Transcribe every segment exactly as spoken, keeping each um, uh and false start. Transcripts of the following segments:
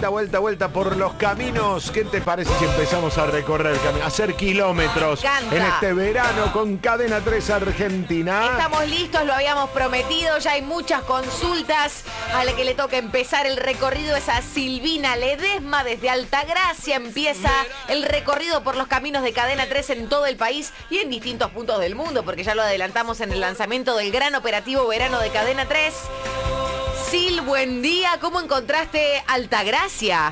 vuelta, vuelta, vuelta por los caminos. ¿Qué te parece si empezamos a recorrer el camino? A hacer kilómetros en este verano con Cadena tres Argentina. Estamos listos, lo habíamos prometido. Ya hay muchas consultas. A la que le toca empezar el recorrido es a Silvina Ledesma. Desde Altagracia empieza el recorrido por los caminos de Cadena tres en todo el país y en distintos puntos del mundo, porque ya lo adelantamos en el lanzamiento del gran operativo verano de Cadena tres. Sil, buen día. ¿Cómo encontraste Altagracia?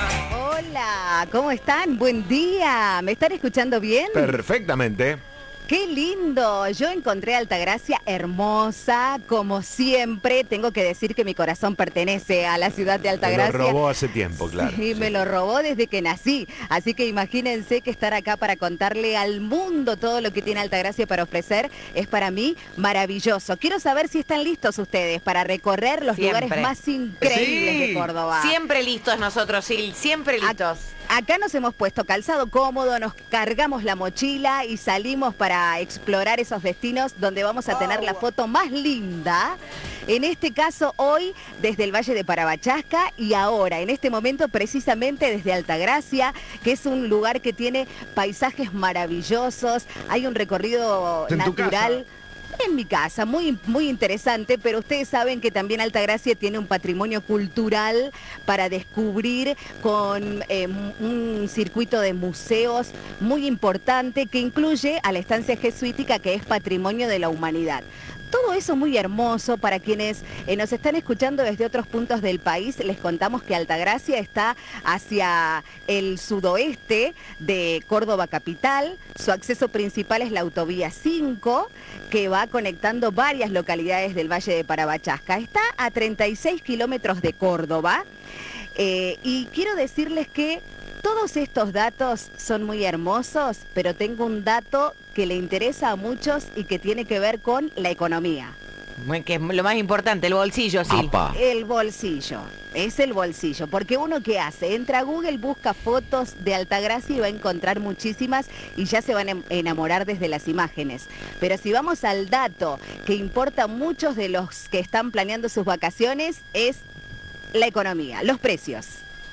Hola, ¿cómo están? Buen día. ¿Me están escuchando bien? Perfectamente. ¡Qué lindo! Yo encontré Altagracia hermosa, como siempre. Tengo que decir que mi corazón pertenece a la ciudad de Altagracia. Me lo robó hace tiempo, claro. Sí, me lo robó desde que nací. Así que imagínense que estar acá para contarle al mundo todo lo que tiene Altagracia para ofrecer es para mí maravilloso. Quiero saber si están listos ustedes para recorrer los Siempre. lugares más increíbles Sí. de Córdoba. Siempre listos nosotros, Sil. Siempre listos. Acá nos hemos puesto calzado cómodo, nos cargamos la mochila y salimos para explorar esos destinos donde vamos a tener la foto más linda. En este caso hoy desde el Valle de Parabachasca y ahora, en este momento precisamente desde Altagracia, que es un lugar que tiene paisajes maravillosos, hay un recorrido ¿En tu natural. casa? En mi casa, muy, muy interesante, pero ustedes saben que también Altagracia tiene un patrimonio cultural para descubrir con eh, un circuito de museos muy importante que incluye a la estancia jesuítica, que es patrimonio de la humanidad. Todo eso muy hermoso. Para quienes eh, nos están escuchando desde otros puntos del país, les contamos que Altagracia está hacia el sudoeste de Córdoba capital. Su acceso principal es la autovía cinco, que va conectando varias localidades del Valle de Parabachasca. Está a treinta y seis kilómetros de Córdoba. Eh, y quiero decirles que todos estos datos son muy hermosos, pero tengo un dato que le interesa a muchos y que tiene que ver con la economía. Que es lo más importante, el bolsillo, Sil. Apa. El bolsillo, es el bolsillo, porque uno ¿qué hace? Entra a Google, busca fotos de Altagracia y va a encontrar muchísimas y ya se van a enamorar desde las imágenes. Pero si vamos al dato que importa a muchos de los que están planeando sus vacaciones, es la economía, los precios.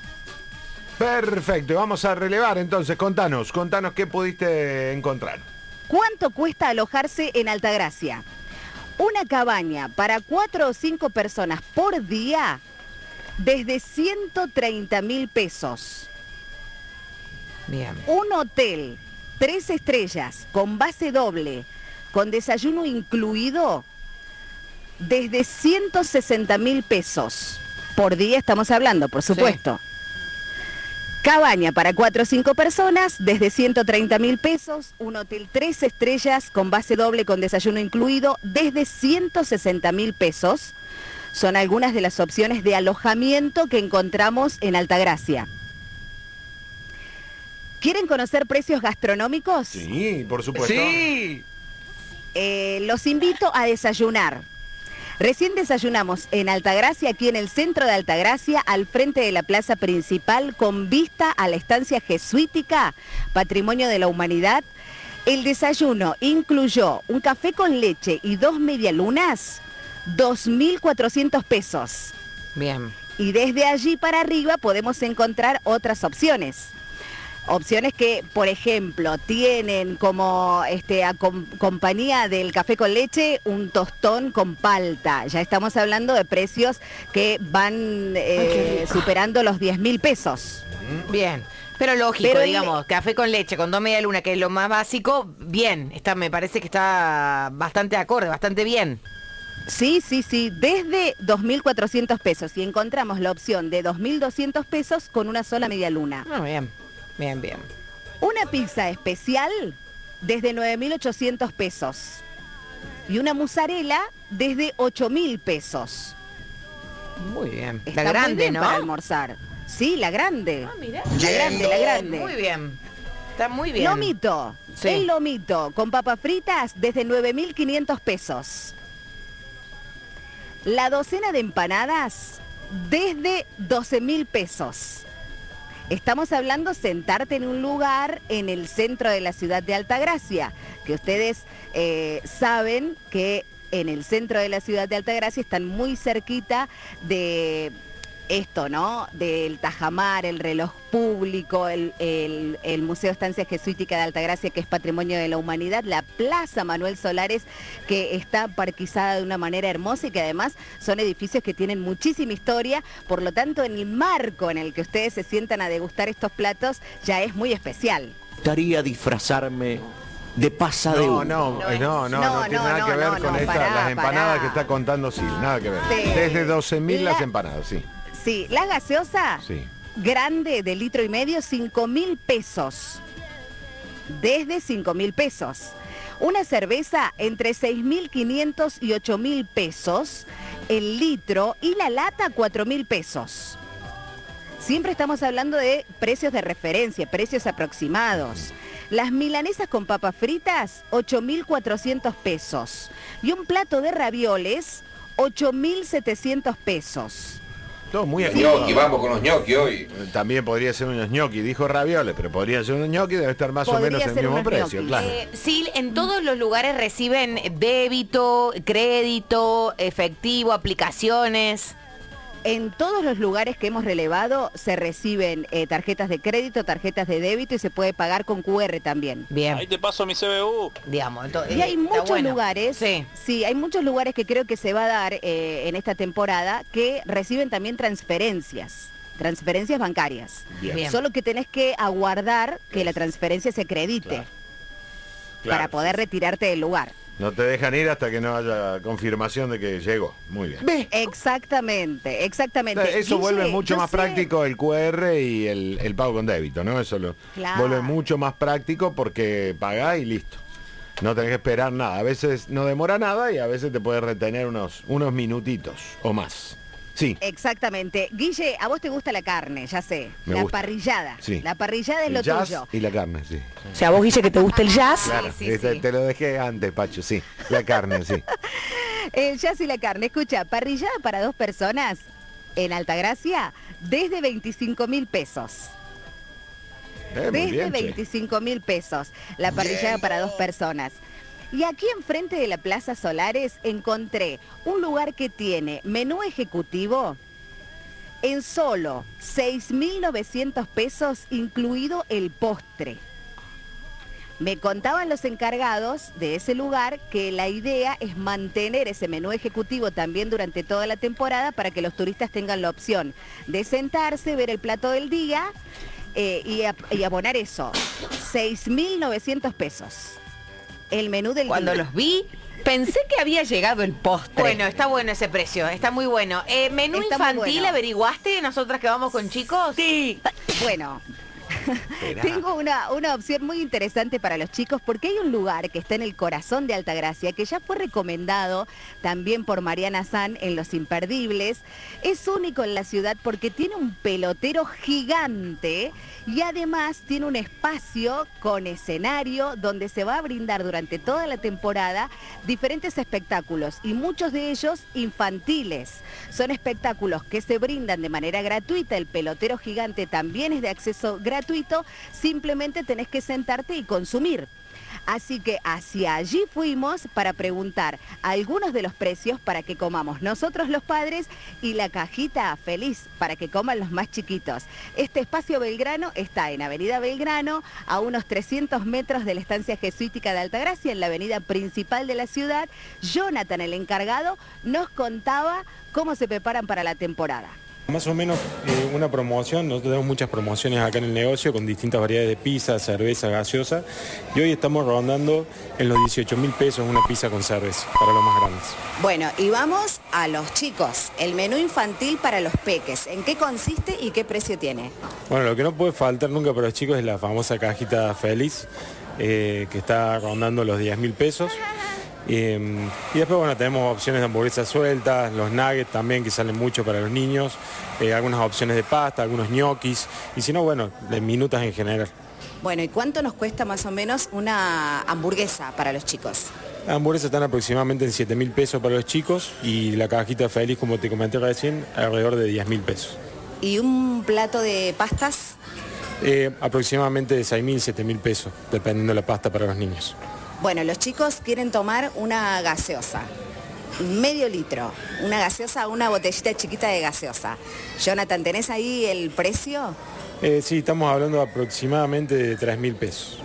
Perfecto, vamos a relevar entonces, contanos, contanos qué pudiste encontrar. ¿Cuánto cuesta alojarse en Altagracia? Una cabaña para cuatro o cinco personas por día desde ciento treinta mil pesos. Bien. Un hotel, tres estrellas, con base doble, con desayuno incluido, desde ciento sesenta mil pesos. Por día estamos hablando, por supuesto. Sí. Cabaña para cuatro o cinco personas, desde ciento treinta mil pesos. Un hotel tres estrellas con base doble con desayuno incluido, desde ciento sesenta mil pesos. Son algunas de las opciones de alojamiento que encontramos en Altagracia. ¿Quieren conocer precios gastronómicos? Sí, por supuesto. Sí. Eh, los invito a desayunar. Recién desayunamos en Altagracia, aquí en el centro de Altagracia, al frente de la plaza principal, con vista a la estancia jesuítica, patrimonio de la humanidad. El desayuno incluyó un café con leche y dos medialunas, dos mil cuatrocientos pesos. Bien. Y desde allí para arriba podemos encontrar otras opciones. Opciones que, por ejemplo, tienen como este, a com- compañía del café con leche un tostón con palta. Ya estamos hablando de precios que van eh, superando los diez mil pesos. Bien. Pero lógico, Pero el- digamos, café con leche, con dos media luna, que es lo más básico, bien. Está, me parece que está bastante acorde, bastante bien. Sí, sí, sí, desde dos mil cuatrocientos pesos. Y encontramos la opción de dos mil doscientos pesos con una sola media luna. Ah, bien. Bien, bien. Una pizza especial desde nueve mil ochocientos pesos. Y una mozzarella desde ocho mil pesos. Muy bien. Está La grande, muy bien ¿no? para almorzar. Sí, la grande. Ah, mirá. La grande, la grande. Muy bien. Está muy bien. Lomito. Sí. El lomito con papas fritas desde nueve mil quinientos pesos. La docena de empanadas desde doce mil pesos. Estamos hablando sentarte en un lugar en el centro de la ciudad de Altagracia, que ustedes eh, saben que en el centro de la ciudad de Altagracia están muy cerquita de esto, ¿no? Del Tajamar, el reloj público, el, el, el Museo Estancia Jesuítica de Altagracia, que es Patrimonio de la Humanidad, la Plaza Manuel Solares, que está parquizada de una manera hermosa y que además son edificios que tienen muchísima historia, por lo tanto en el marco en el que ustedes se sientan a degustar estos platos ya es muy especial. Me gustaría disfrazarme de pasadeo. No, no, no, no, no, no, no tiene no, nada no, que ver no, con no, esta, pará, las empanadas pará. que está contando, sí, nada que ver. Sí. Desde doce mil la... las empanadas, sí. Sí, la gaseosa sí. grande de litro y medio, cinco mil pesos. Desde cinco mil pesos. Una cerveza entre seis mil quinientos y ocho mil pesos el litro y la lata cuatro mil pesos. Siempre estamos hablando de precios de referencia, precios aproximados. Las milanesas con papas fritas, ocho mil cuatrocientos pesos. Y un plato de ravioles, ocho mil setecientos pesos. Todo muy ñoqui, vamos con los ñoqui hoy. También podría ser unos ñoqui, dijo ravioles, pero podría ser unos ñoqui, debe estar más podría o menos en el mismo precio, ñoqui. Claro. Eh, sí, en todos los lugares reciben débito, crédito, efectivo, aplicaciones. En todos los lugares que hemos relevado se reciben eh, tarjetas de crédito, tarjetas de débito y se puede pagar con cu erre también. Bien. Ahí te paso mi C B U. Digamos, entonces, y hay muchos bueno. lugares, sí. sí, hay muchos lugares que creo que se va a dar eh, en esta temporada que reciben también transferencias. Transferencias bancarias. Bien. Bien. Solo que tenés que aguardar que la transferencia se acredite claro. Claro. para poder sí. retirarte del lugar. No te dejan ir hasta que no haya confirmación de que llegó. Muy bien. ¿Ves? Exactamente, exactamente. Eso Guille, vuelve mucho más sé. práctico el cu erre y el, el pago con débito, ¿no? Eso lo claro. vuelve mucho más práctico porque pagás y listo. No tenés que esperar nada. A veces no demora nada y a veces te puede retener unos, unos minutitos o más. Sí. Exactamente. Guille, a vos te gusta la carne, ya sé. Me la gusta. parrillada. Sí. La parrillada es el lo jazz tuyo. Y la carne, sí. O sea, vos, Guille, que te gusta el jazz. Claro, sí, sí, este, sí. te lo dejé antes, Pacho, sí. La carne, sí. El jazz y la carne. Escucha, parrillada para dos personas en Altagracia desde veinticinco mil pesos. Eh, muy desde bien, veinticinco mil pesos. La parrillada para dos personas. Y aquí enfrente de la Plaza Solares encontré un lugar que tiene menú ejecutivo en solo seis mil novecientos pesos, incluido el postre. Me contaban los encargados de ese lugar que la idea es mantener ese menú ejecutivo también durante toda la temporada para que los turistas tengan la opción de sentarse, ver el plato del día eh, y, a, y abonar eso. seis mil novecientos pesos. El menú del Cuando día. los vi, pensé que había llegado el postre. Bueno, está bueno ese precio, está muy bueno. Eh, ¿Menú Está infantil bueno. averiguaste nosotras que vamos con chicos? Sí. Bueno, tengo una, una opción muy interesante para los chicos porque hay un lugar que está en el corazón de Altagracia que ya fue recomendado también por Mariana San en Los Imperdibles. Es único en la ciudad porque tiene un pelotero gigante y además tiene un espacio con escenario donde se va a brindar durante toda la temporada diferentes espectáculos y muchos de ellos infantiles. Son espectáculos que se brindan de manera gratuita, el pelotero gigante también es de acceso gratuito, simplemente tenés que sentarte y consumir. Así que hacia allí fuimos para preguntar algunos de los precios para que comamos nosotros los padres y la cajita feliz para que coman los más chiquitos. Este espacio Belgrano está en Avenida Belgrano, a unos trescientos metros de la estancia jesuítica de Altagracia, en la avenida principal de la ciudad. Jonathan, el encargado, nos contaba cómo se preparan para la temporada. Más o menos eh, una promoción, nosotros tenemos muchas promociones acá en el negocio con distintas variedades de pizza, cerveza, gaseosa y hoy estamos rondando en los dieciocho mil pesos una pizza con cerveza para los más grandes. Bueno, y vamos a los chicos, el menú infantil para los peques, ¿en qué consiste y qué precio tiene? Bueno, lo que no puede faltar nunca para los chicos es la famosa cajita feliz eh, que está rondando los diez mil pesos. Eh, y después bueno tenemos opciones de hamburguesas sueltas, los nuggets también que salen mucho para los niños, eh, algunas opciones de pasta, algunos ñoquis y si no bueno, de minutas en general. Bueno, ¿y cuánto nos cuesta más o menos una hamburguesa para los chicos? Las hamburguesas están aproximadamente en siete mil pesos para los chicos y la cajita feliz, como te comenté recién, alrededor de diez mil pesos. ¿Y un plato de pastas? Eh, aproximadamente de seis mil, siete mil pesos, dependiendo de la pasta para los niños. Bueno, los chicos quieren tomar una gaseosa. medio litro, una gaseosa, una botellita chiquita de gaseosa. Jonathan, ¿tenés ahí el precio? Eh, sí, estamos hablando aproximadamente de tres mil pesos.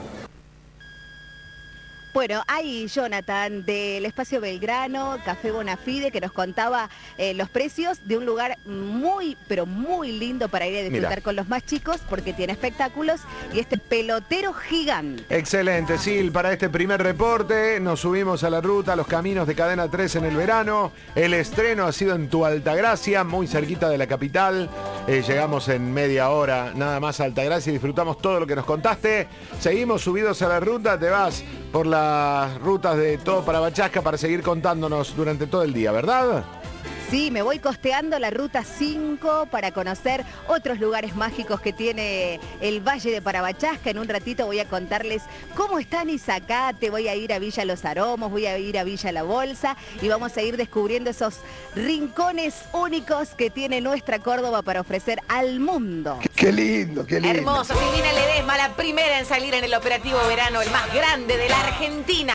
Bueno, ahí Jonathan del Espacio Belgrano, Café Bonafide, que nos contaba eh, los precios de un lugar muy, pero muy lindo para ir a disfrutar Mira. con los más chicos, porque tiene espectáculos y este pelotero gigante. Excelente, Sil, para este primer reporte nos subimos a la ruta, a los caminos de Cadena tres en el verano. El estreno ha sido en Tu Altagracia, muy cerquita de la capital. Eh, llegamos en media hora nada más a Altagracia y disfrutamos todo lo que nos contaste. Seguimos subidos a la ruta, te vas por las rutas de todo para Bachasca para seguir contándonos durante todo el día, ¿verdad? Sí, me voy costeando la ruta cinco para conocer otros lugares mágicos que tiene el Valle de Parabachasca. En un ratito voy a contarles cómo está Nizacate, voy a ir a Villa Los Aromos, voy a ir a Villa La Bolsa y vamos a ir descubriendo esos rincones únicos que tiene nuestra Córdoba para ofrecer al mundo. Qué, qué lindo, qué lindo. Hermoso, Silvina Ledesma, la primera en salir en el operativo verano, el más grande de la Argentina.